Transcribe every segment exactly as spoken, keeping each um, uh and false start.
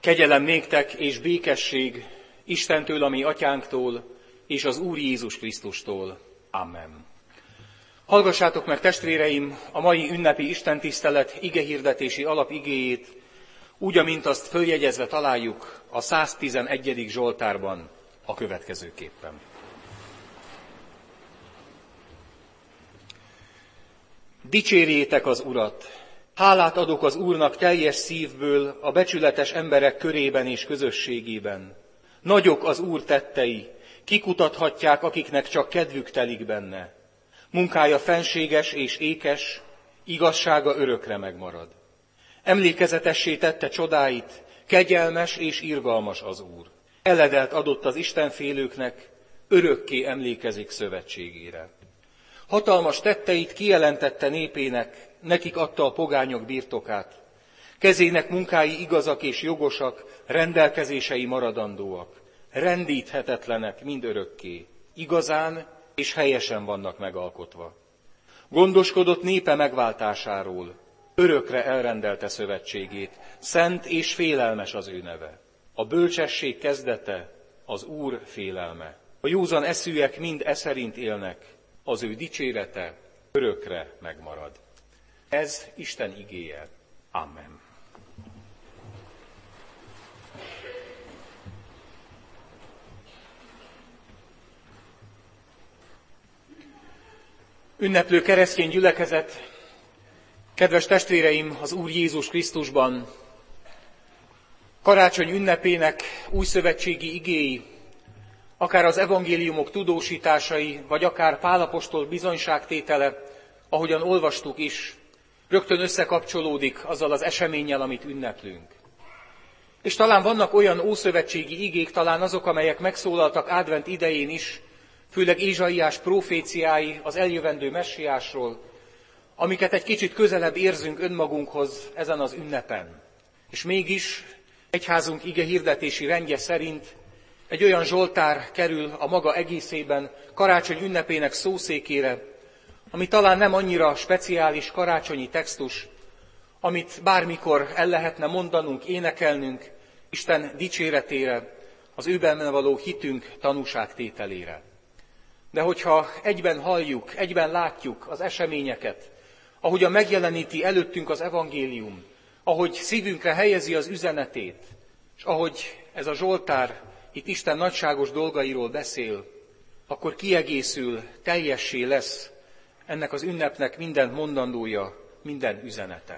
Kegyelem néktek és békesség Istentől, a mi atyánktól, és az Úr Jézus Krisztustól. Amen. Hallgassátok meg, testvéreim, a mai ünnepi istentisztelet igehirdetési alapigéjét, úgy, amint azt följegyezve találjuk a száztizenegyedik Zsoltárban a következőképpen. Dicsérjétek az Urat! Hálát adok az Úrnak teljes szívből a becsületes emberek körében és közösségében. Nagyok az Úr tettei, kikutathatják, akiknek csak kedvük telik benne. Munkája fenséges és ékes, igazsága örökre megmarad. Emlékezetessé tette csodáit, kegyelmes és irgalmas az Úr. Eledelt adott az istenfélőknek, örökké emlékezik szövetségére. Hatalmas tetteit kijelentette népének, nekik adta a pogányok birtokát. Kezének munkái igazak és jogosak, rendelkezései maradandóak. Rendíthetetlenek mindörökké, igazán és helyesen vannak megalkotva. Gondoskodott népe megváltásáról, örökre elrendelte szövetségét, szent és félelmes az ő neve. A bölcsesség kezdete, az Úr félelme. A józan eszűek mind e szerint élnek, az ő dicsérete örökre megmarad. Ez Isten igéje. Amen. Ünneplő keresztény gyülekezet, kedves testvéreim az Úr Jézus Krisztusban, karácsony ünnepének újszövetségi igéi, akár az evangéliumok tudósításai, vagy akár Pál apostol bizonyságtétele, ahogyan olvastuk is, rögtön összekapcsolódik azzal az eseménnyel, amit ünneplünk. És talán vannak olyan ószövetségi igék, talán azok, amelyek megszólaltak advent idején is, főleg Ézsaiás próféciái az eljövendő messiásról, amiket egy kicsit közelebb érzünk önmagunkhoz ezen az ünnepen. És mégis egyházunk ige hirdetési rendje szerint egy olyan zsoltár kerül a maga egészében karácsony ünnepének szószékére, ami talán nem annyira speciális karácsonyi textus, amit bármikor el lehetne mondanunk, énekelnünk Isten dicséretére, az őben való hitünk tanúságtételére. De hogyha egyben halljuk, egyben látjuk az eseményeket, ahogyan megjeleníti előttünk az evangélium, ahogy szívünkre helyezi az üzenetét, és ahogy ez a zsoltár itt Isten nagyságos dolgairól beszél, akkor kiegészül, teljessé lesz ennek az ünnepnek minden mondandója, minden üzenete.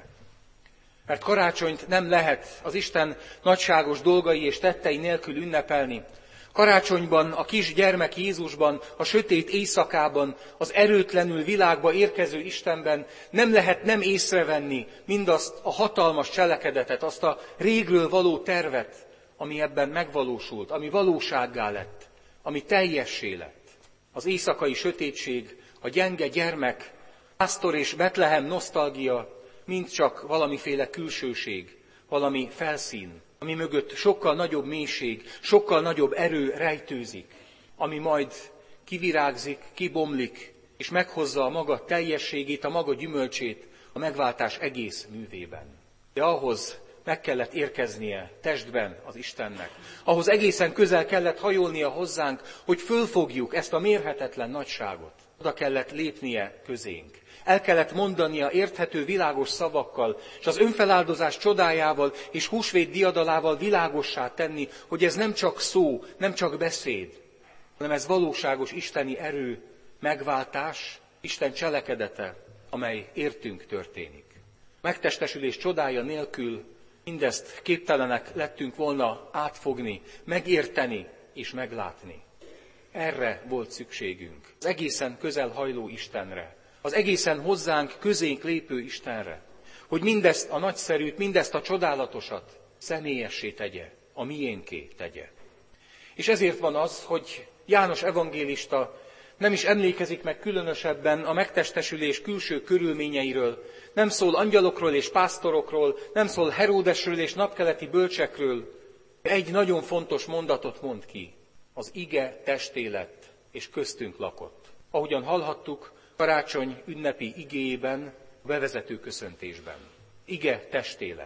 Mert karácsonyt nem lehet az Isten nagyságos dolgai és tettei nélkül ünnepelni. Karácsonyban, a kis gyermek Jézusban, a sötét éjszakában, az erőtlenül világba érkező Istenben nem lehet nem észrevenni mindazt a hatalmas cselekedetet, azt a régről való tervet, ami ebben megvalósult, ami valósággá lett, ami teljessé lett. Az éjszakai sötétség, a gyenge gyermek, pásztor és Betlehem nosztalgia mind csak valamiféle külsőség, valami felszín, ami mögött sokkal nagyobb mélység, sokkal nagyobb erő rejtőzik, ami majd kivirágzik, kibomlik, és meghozza a maga teljességét, a maga gyümölcsét a megváltás egész művében. De ahhoz meg kellett érkeznie testben az Istennek. Ahhoz egészen közel kellett hajolnia hozzánk, hogy fölfogjuk ezt a mérhetetlen nagyságot. Oda kellett lépnie közénk. El kellett mondania érthető, világos szavakkal, és az önfeláldozás csodájával és húsvét diadalával világossá tenni, hogy ez nem csak szó, nem csak beszéd, hanem ez valóságos isteni erő, megváltás, Isten cselekedete, amely értünk történik. Megtestesülés csodája nélkül mindezt képtelenek lettünk volna átfogni, megérteni és meglátni. Erre volt szükségünk, az egészen közel hajló Istenre, az egészen hozzánk, közénk lépő Istenre, hogy mindezt a nagyszerűt, mindezt a csodálatosat személyessé tegye, a miénké tegye. És ezért van az, hogy János evangélista nem is emlékezik meg különösebben a megtestesülés külső körülményeiről, nem szól angyalokról és pásztorokról, nem szól Heródesről és napkeleti bölcsekről. Egy nagyon fontos mondatot mond ki, az ige testé lett és köztünk lakott. Ahogyan hallhattuk, karácsony ünnepi igéjében, a bevezető köszöntésben. Ige testé lett.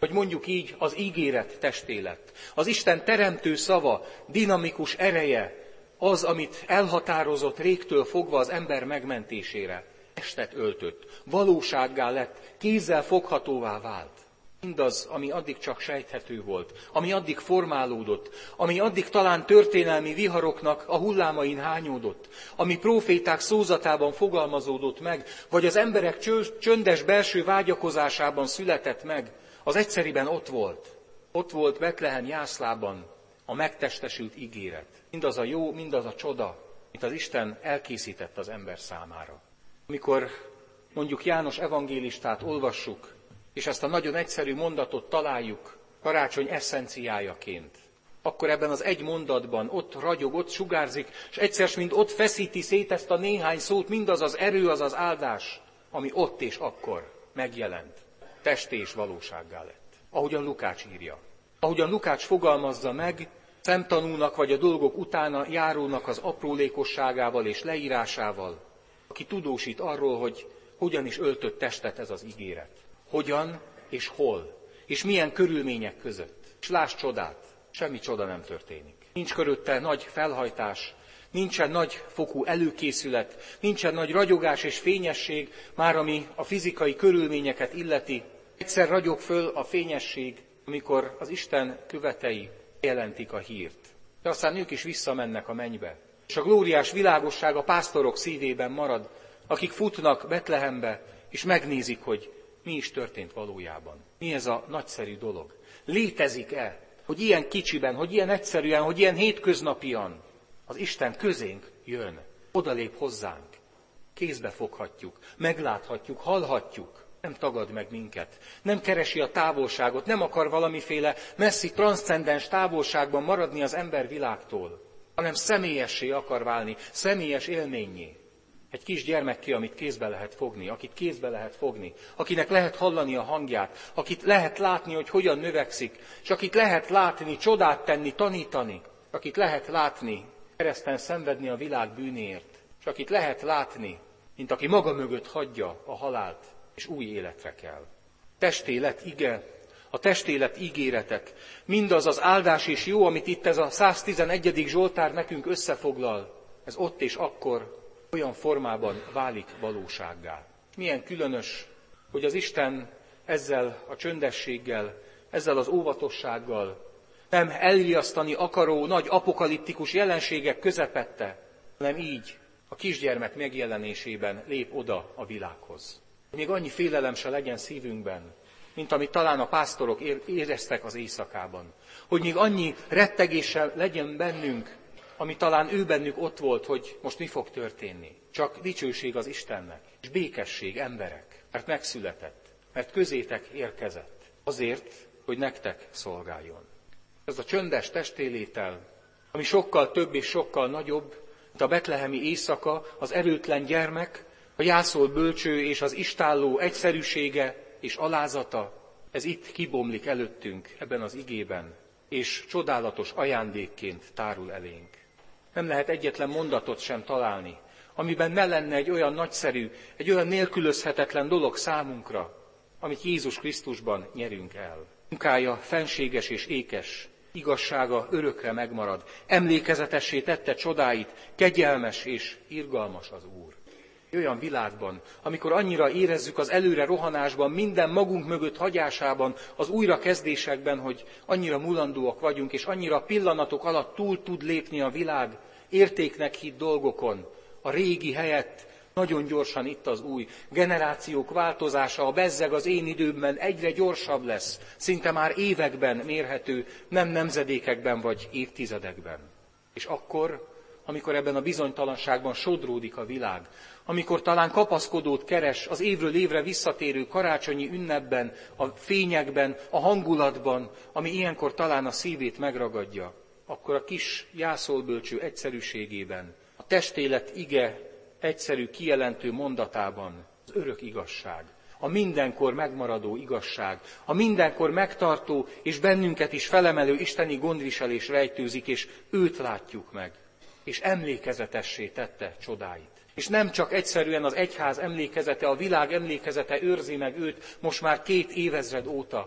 hogy mondjuk így az ígéret testé lett. Az Isten teremtő szava, dinamikus ereje, az, amit elhatározott régtől fogva az ember megmentésére, testet öltött, valósággá lett, kézzel foghatóvá vált. Mindaz, ami addig csak sejthető volt, ami addig formálódott, ami addig talán történelmi viharoknak a hullámain hányódott, ami próféták szózatában fogalmazódott meg, vagy az emberek csöndes belső vágyakozásában született meg, az egyszeriben ott volt. Ott volt Betlehem jászlában a megtestesült ígéret. Mindaz a jó, mindaz a csoda, amit az Isten elkészített az ember számára. Amikor mondjuk János evangélistát olvassuk, és ezt a nagyon egyszerű mondatot találjuk karácsony eszenciájaként, akkor ebben az egy mondatban ott ragyog, ott sugárzik, és egyszer mind ott feszíti szét ezt a néhány szót, mindaz az erő, az az áldás, ami ott és akkor megjelent, testé és valósággá lett. Ahogyan Lukács írja. Ahogyan Lukács fogalmazza meg, szemtanúnak vagy a dolgok utána járónak az aprólékosságával és leírásával, aki tudósít arról, hogy hogyan is öltött testet ez az ígéret. Hogyan és hol, és milyen körülmények között. És láss csodát, semmi csoda nem történik. Nincs körülötte nagy felhajtás, nincsen nagy fokú előkészület, nincsen nagy ragyogás és fényesség, már ami a fizikai körülményeket illeti. Egyszer ragyog föl a fényesség, amikor az Isten követei jelentik a hírt. De aztán ők is visszamennek a mennybe. És a glóriás világosság a pásztorok szívében marad, akik futnak Betlehembe, és megnézik, hogy mi is történt valójában. Mi ez a nagyszerű dolog? Létezik-e, hogy ilyen kicsiben, hogy ilyen egyszerűen, hogy ilyen hétköznapian az Isten közénk jön, odalép hozzánk. Kézbe foghatjuk, megláthatjuk, hallhatjuk. Nem tagad meg minket, nem keresi a távolságot, nem akar valamiféle messzi, transzcendens távolságban maradni az ember világtól, hanem személyessé akar válni, személyes élménnyé. Egy kis gyermekké, amit kézbe lehet fogni, akit kézbe lehet fogni, akinek lehet hallani a hangját, akit lehet látni, hogy hogyan növekszik, és akit lehet látni, csodát tenni, tanítani, akit lehet látni, kereszten szenvedni a világ bűnéért, és akit lehet látni, mint aki maga mögött hagyja a halált, és új életre kell. Testélet ige, a testélet ígéretek, mindaz az áldás és jó, amit itt ez a száztizenegyedik Zsoltár nekünk összefoglal, ez ott és akkor olyan formában válik valósággá. Milyen különös, hogy az Isten ezzel a csöndességgel, ezzel az óvatossággal nem elriasztani akaró nagy apokaliptikus jelenségek közepette, hanem így a kisgyermek megjelenésében lép oda a világhoz. Még annyi félelem se legyen szívünkben, mint amit talán a pásztorok éreztek az éjszakában. Hogy még annyi rettegéssel legyen bennünk, ami talán ő bennük ott volt, hogy most mi fog történni. Csak dicsőség az Istennek, és békesség, emberek, mert megszületett, mert közétek érkezett, azért, hogy nektek szolgáljon. Ez a csöndes testélétel, ami sokkal több és sokkal nagyobb, mint a betlehemi éjszaka, az erőtlen gyermek, a jászol bölcső és az istálló egyszerűsége és alázata, ez itt kibomlik előttünk ebben az igében, és csodálatos ajándékként tárul elénk. Nem lehet egyetlen mondatot sem találni, amiben ne lenne egy olyan nagyszerű, egy olyan nélkülözhetetlen dolog számunkra, amit Jézus Krisztusban nyerünk el. Munkája fenséges és ékes, igazsága örökre megmarad, emlékezetessé tette csodáit, kegyelmes és irgalmas az Úr. Olyan világban, amikor annyira érezzük az előre rohanásban, minden magunk mögött hagyásában, az újrakezdésekben, hogy annyira mulandóak vagyunk, és annyira pillanatok alatt túl tud lépni a világ értéknek hitt dolgokon, a régi helyett nagyon gyorsan itt az új. Generációk változása, a bezzeg az én időmben egyre gyorsabb lesz, szinte már években mérhető, nem nemzedékekben vagy évtizedekben. És akkor, amikor ebben a bizonytalanságban sodródik a világ, amikor talán kapaszkodót keres az évről évre visszatérő karácsonyi ünnepben, a fényekben, a hangulatban, ami ilyenkor talán a szívét megragadja, akkor a kis jászolbölcső egyszerűségében, a testélet ige egyszerű kijelentő mondatában az örök igazság, a mindenkor megmaradó igazság, a mindenkor megtartó és bennünket is felemelő isteni gondviselés rejtőzik, és őt látjuk meg, és emlékezetessé tette csodáit. És nem csak egyszerűen az egyház emlékezete, a világ emlékezete őrzi meg őt most már két évezred óta,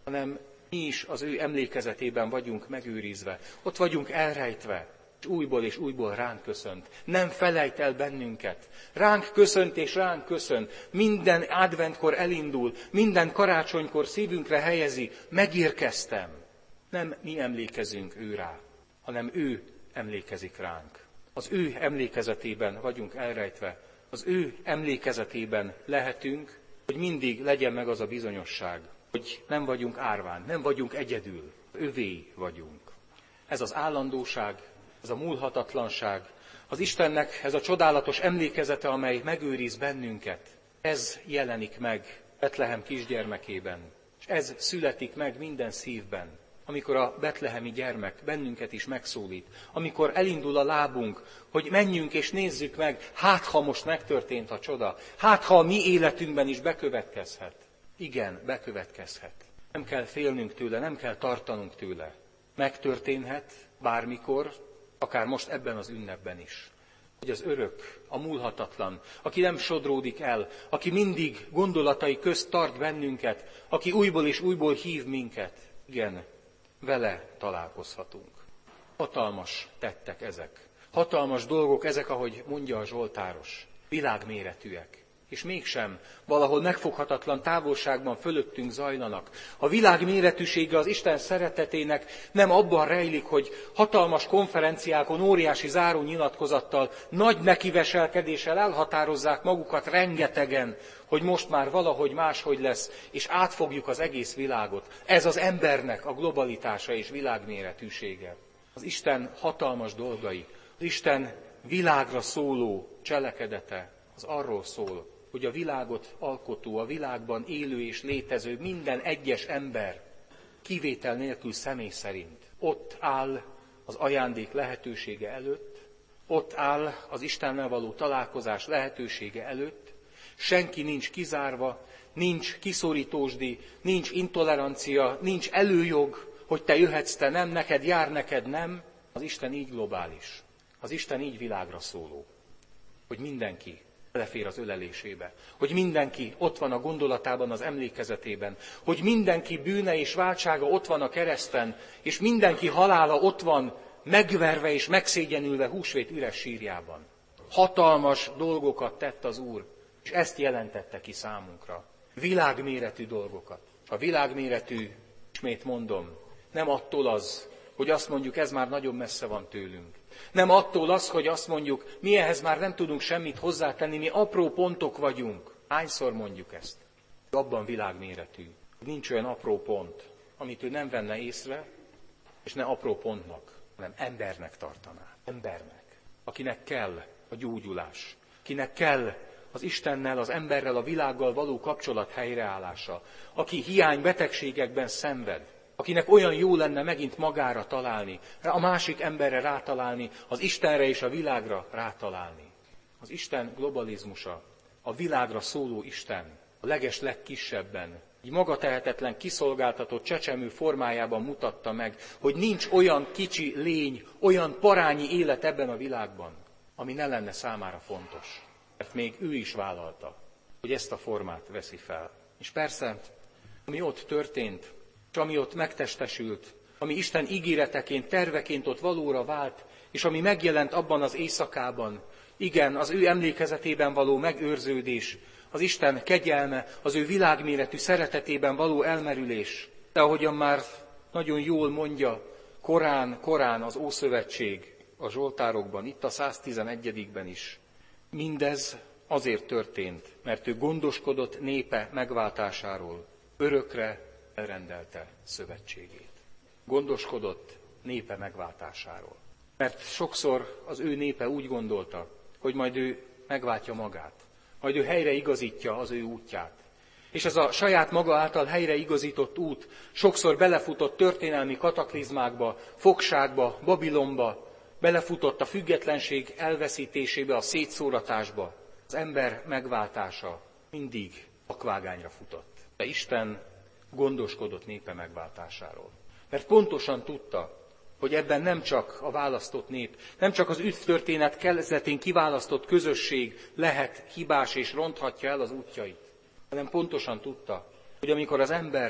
hanem mi is az ő emlékezetében vagyunk megőrizve. Ott vagyunk elrejtve, és újból és újból ránk köszönt. Nem felejt el bennünket. Ránk köszönt és ránk köszön. Minden adventkor elindul, minden karácsonykor szívünkre helyezi. Megérkeztem. Nem mi emlékezünk ő rá, hanem ő emlékezik ránk. Az ő emlékezetében vagyunk elrejtve. Az ő emlékezetében lehetünk, hogy mindig legyen meg az a bizonyosság, hogy nem vagyunk árván, nem vagyunk egyedül, övé vagyunk. Ez az állandóság, ez a múlhatatlanság, az Istennek ez a csodálatos emlékezete, amely megőriz bennünket, ez jelenik meg Betlehem kisgyermekében, és ez születik meg minden szívben, amikor a betlehemi gyermek bennünket is megszólít, amikor elindul a lábunk, hogy menjünk és nézzük meg, hát ha most megtörtént a csoda, hát ha a mi életünkben is bekövetkezhet. Igen, bekövetkezhet. Nem kell félnünk tőle, nem kell tartanunk tőle. Megtörténhet bármikor, akár most ebben az ünnepben is. Hogy az örök, a múlhatatlan, aki nem sodródik el, aki mindig gondolatai közt tart bennünket, aki újból és újból hív minket. Igen, vele találkozhatunk. Hatalmas tettek ezek. Hatalmas dolgok ezek, ahogy mondja a zsoltáros. Világméretűek. És mégsem valahol megfoghatatlan távolságban fölöttünk zajlanak. A világ méretűsége az Isten szeretetének nem abban rejlik, hogy hatalmas konferenciákon, óriási zárónyilatkozattal, nagy nekiveselkedéssel elhatározzák magukat rengetegen, hogy most már valahogy máshogy lesz, és átfogjuk az egész világot. Ez az embernek a globalitása és világméretűsége. Az Isten hatalmas dolgai, az Isten világra szóló cselekedete, az arról szól, hogy a világot alkotó, a világban élő és létező minden egyes ember kivétel nélkül személy szerint ott áll az ajándék lehetősége előtt, ott áll az Istennel való találkozás lehetősége előtt, senki nincs kizárva, nincs kiszorítósdi, nincs intolerancia, nincs előjog, hogy te jöhetsz, te nem, neked jár, neked nem. Az Isten így globális, az Isten így világra szóló, hogy mindenki belefér az ölelésébe, hogy mindenki ott van a gondolatában, az emlékezetében, hogy mindenki bűne és váltsága ott van a kereszten, és mindenki halála ott van megverve és megszégyenülve húsvét üres sírjában. Hatalmas dolgokat tett az Úr, és ezt jelentette ki számunkra. Világméretű dolgokat. A világméretű, ismét mondom, nem attól az, hogy azt mondjuk, ez már nagyon messze van tőlünk. Nem attól az, hogy azt mondjuk, mi ehhez már nem tudunk semmit hozzátenni, mi apró pontok vagyunk. Hányszor mondjuk ezt? Abban világméretű. Nincs olyan apró pont, amit ő nem venne észre, és ne apró pontnak, hanem embernek tartaná. Embernek, akinek kell a gyógyulás, akinek kell az Istennel, az emberrel, a világgal való kapcsolat helyreállása, aki hiány betegségekben szenved, akinek olyan jó lenne megint magára találni, a másik emberre rátalálni, az Istenre és a világra rátalálni. Az Isten globalizmusa, a világra szóló Isten, a leges legkisebben, egy magatehetetlen, kiszolgáltatott csecsemő formájában mutatta meg, hogy nincs olyan kicsi lény, olyan parányi élet ebben a világban, ami ne lenne számára fontos. Mert még ő is vállalta, hogy ezt a formát veszi fel. És persze, ami ott történt, és ami ott megtestesült, ami Isten ígéreteként, terveként ott valóra vált, és ami megjelent abban az éjszakában, igen, az ő emlékezetében való megőrződés, az Isten kegyelme, az ő világméretű szeretetében való elmerülés. De ahogyan már nagyon jól mondja, korán, korán az Ószövetség a Zsoltárokban, itt a száztizenegyedikben is. Mindez azért történt, mert ő gondoskodott népe megváltásáról, örökre elrendelte szövetségét. Gondoskodott népe megváltásáról. Mert sokszor az ő népe úgy gondolta, hogy majd ő megváltja magát, majd ő helyre igazítja az ő útját. És ez a saját maga által helyre igazított út sokszor belefutott történelmi kataklizmákba, fogságba, Babilonba, belefutott a függetlenség elveszítésébe, a szétszóratásba. Az ember megváltása mindig akvágányra futott. De Isten gondoskodott népe megváltásáról. Mert pontosan tudta, hogy ebben nem csak a választott nép, nem csak az üdvtörténet kezdetén kiválasztott közösség lehet hibás és ronthatja el az útjait, hanem pontosan tudta, hogy amikor az ember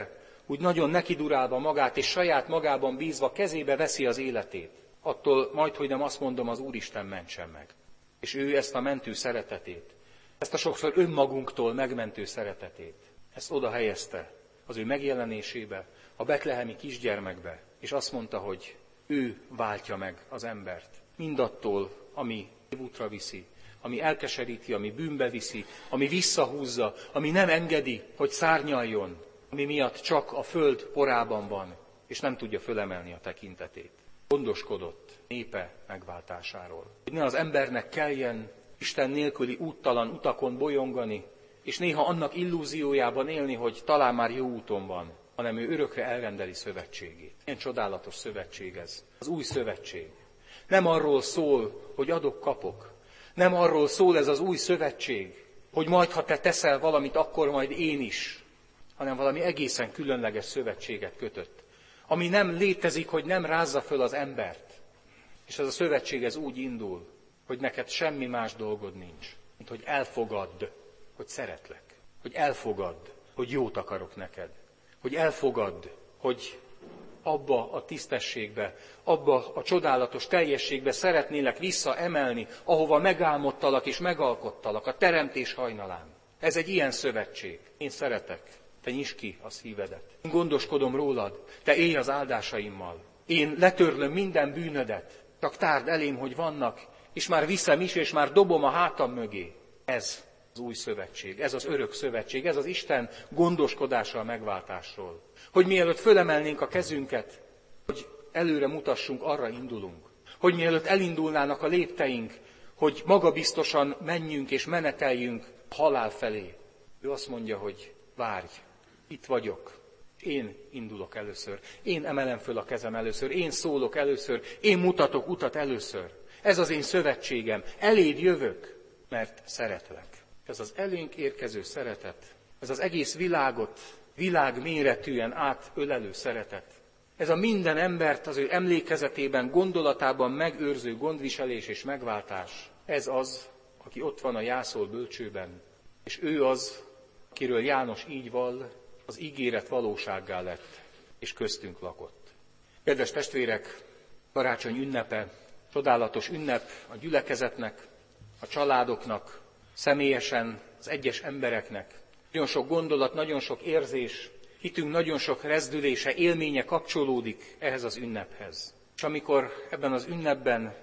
úgy nagyon nekidurálva magát, és saját magában bízva kezébe veszi az életét. Attól majdhogy nem azt mondom, az Úristen mentsen meg. És ő ezt a mentő szeretetét, ezt a sokszor önmagunktól megmentő szeretetét, ezt oda helyezte az ő megjelenésébe, a betlehemi kisgyermekbe, és azt mondta, hogy ő váltja meg az embert. Mindattól, ami útra viszi, ami elkeseríti, ami bűnbe viszi, ami visszahúzza, ami nem engedi, hogy szárnyaljon, ami miatt csak a föld porában van, és nem tudja fölemelni a tekintetét. Gondoskodott népe megváltásáról. Hogy ne az embernek kelljen Isten nélküli úttalan utakon bolyongani, és néha annak illúziójában élni, hogy talán már jó úton van, hanem ő örökre elrendeli szövetségét. Ilyen csodálatos szövetség ez, az új szövetség. Nem arról szól, hogy adok-kapok. Nem arról szól ez az új szövetség, hogy majd, ha te teszel valamit, akkor majd én is, hanem valami egészen különleges szövetséget kötött, ami nem létezik, hogy nem rázza föl az embert. És ez a szövetség ez úgy indul, hogy neked semmi más dolgod nincs, mint hogy elfogadd, hogy szeretlek, hogy elfogadd, hogy jót akarok neked, hogy elfogadd, hogy abba a tisztességbe, abba a csodálatos teljességbe szeretnélek visszaemelni, ahova megálmodtalak és megalkottalak a teremtés hajnalán. Ez egy ilyen szövetség. Én szeretek, te nyisd ki a szívedet. Én gondoskodom rólad, te élj az áldásaimmal. Én letörlöm minden bűnödet, csak tárd elém, hogy vannak, és már viszem is, és már dobom a hátam mögé. Ez az új szövetség, ez az örök szövetség, ez az Isten gondoskodása a megváltásról. Hogy mielőtt fölemelnénk a kezünket, hogy előre mutassunk, arra indulunk. Hogy mielőtt elindulnának a lépteink, hogy magabiztosan menjünk és meneteljünk a halál felé. Ő azt mondja, hogy várj, itt vagyok. Én indulok először, én emelem föl a kezem először, én szólok először, én mutatok utat először. Ez az én szövetségem, eléd jövök, mert szeretlek. Ez az elénk érkező szeretet, ez az egész világot világméretűen átölelő szeretet. Ez a minden embert az ő emlékezetében, gondolatában megőrző gondviselés és megváltás. Ez az, aki ott van a jászol bölcsőben, és ő az, akiről János így vall, az ígéret valósággá lett, és köztünk lakott. Kedves testvérek, karácsony ünnepe, csodálatos ünnep a gyülekezetnek, a családoknak, személyesen az egyes embereknek. Nagyon sok gondolat, nagyon sok érzés, hitünk nagyon sok rezdülése, élménye kapcsolódik ehhez az ünnephez. És amikor ebben az ünnepben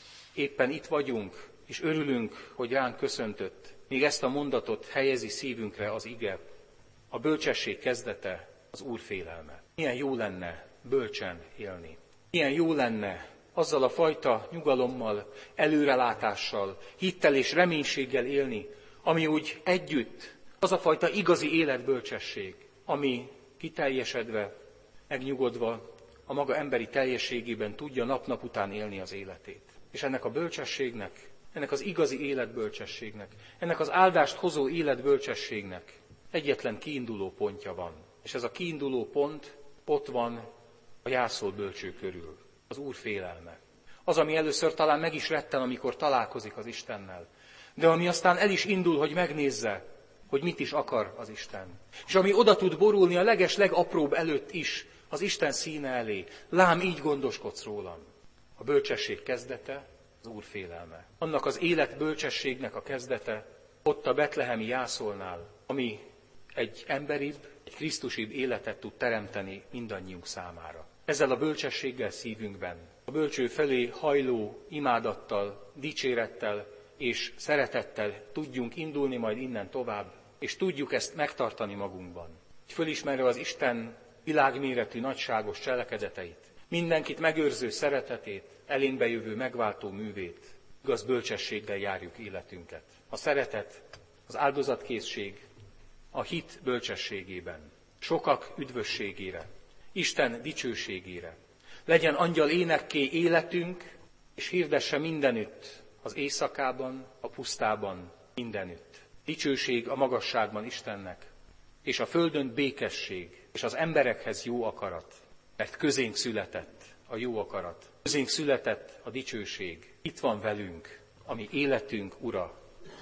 éppen itt vagyunk, és örülünk, hogy ránk köszöntött, még ezt a mondatot helyezi szívünkre az ige. A bölcsesség kezdete az Úr félelme. Milyen jó lenne bölcsen élni. Milyen jó lenne azzal a fajta nyugalommal, előrelátással, hittel és reménységgel élni, ami úgy együtt az a fajta igazi életbölcsesség, ami kiteljesedve, megnyugodva, a maga emberi teljességében tudja nap-nap után élni az életét. És ennek a bölcsességnek, ennek az igazi életbölcsességnek, ennek az áldást hozó életbölcsességnek egyetlen kiinduló pontja van. És ez a kiinduló pont ott van a jászol bölcső körül. Az Úr félelme. Az, ami először talán meg is retten, amikor találkozik az Istennel. De ami aztán el is indul, hogy megnézze, hogy mit is akar az Isten. És ami oda tud borulni a leges legapróbb előtt is az Isten színe elé. Lám, így gondoskodsz rólam. A bölcsesség kezdete az Úr félelme. Annak az élet bölcsességnek a kezdete ott a betlehemi jászolnál, ami egy emberibb, egy krisztusibb életet tud teremteni mindannyiunk számára. Ezzel a bölcsességgel szívünkben, a bölcső felé hajló imádattal, dicsérettel és szeretettel tudjunk indulni majd innen tovább, és tudjuk ezt megtartani magunkban. Fölismerve az Isten világméretű nagyságos cselekedeteit, mindenkit megőrző szeretetét, elénkbe jövő megváltó művét, igaz bölcsességgel járjuk életünket. A szeretet, az áldozatkészség, a hit bölcsességében, sokak üdvösségére, Isten dicsőségére. Legyen angyal énekké életünk, és hirdesse mindenütt, az éjszakában, a pusztában, mindenütt. Dicsőség a magasságban Istennek, és a földön békesség, és az emberekhez jó akarat, mert közénk született a jó akarat. Közénk született a dicsőség. Itt van velünk, ami életünk Ura,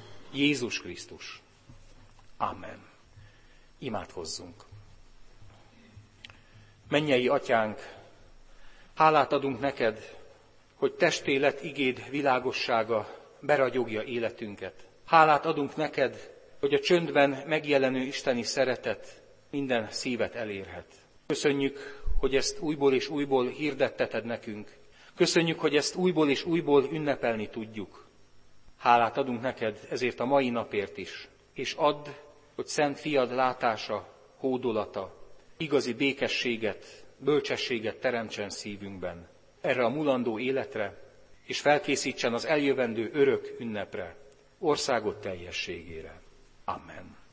Jézus Krisztus. Amen. Imádkozzunk. Mennyei Atyánk, hálát adunk neked, hogy testé lett igéd világossága beragyogja életünket. Hálát adunk neked, hogy a csöndben megjelenő isteni szeretet minden szívet elérhet. Köszönjük, hogy ezt újból és újból hirdetteted nekünk. Köszönjük, hogy ezt újból és újból ünnepelni tudjuk. Hálát adunk neked ezért a mai napért is, és add, hogy szent fiad látása, hódolata, igazi békességet, bölcsességet teremtsen szívünkben, erre a mulandó életre, és felkészítsen az eljövendő örök ünnepre, országod teljességére. Amen.